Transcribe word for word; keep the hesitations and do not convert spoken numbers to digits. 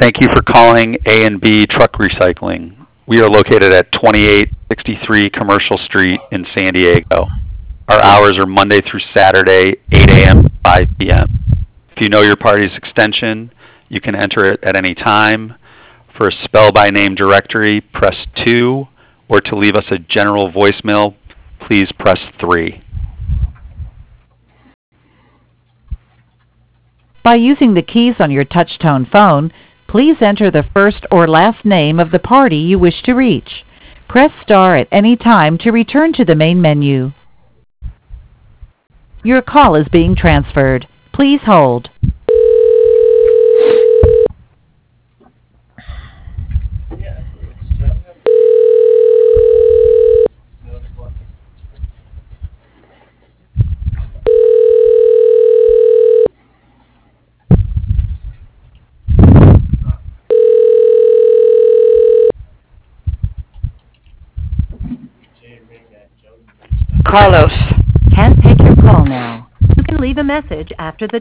Thank you for calling A and B Truck Recycling. We are located at twenty-eight sixty-three Commercial Street in San Diego. Our hours are Monday through Saturday, eight a m to five p m If you know your party's extension, you can enter it at any time. For a spell-by-name directory, press two, or to leave us a general voicemail, please press three. By using the keys on your touch-tone phone, please enter the first or last name of the party you wish to reach. Press star at any time to return to the main menu. Your call is being transferred. Please hold. Carlos. Can't take your call now. You can leave a message after the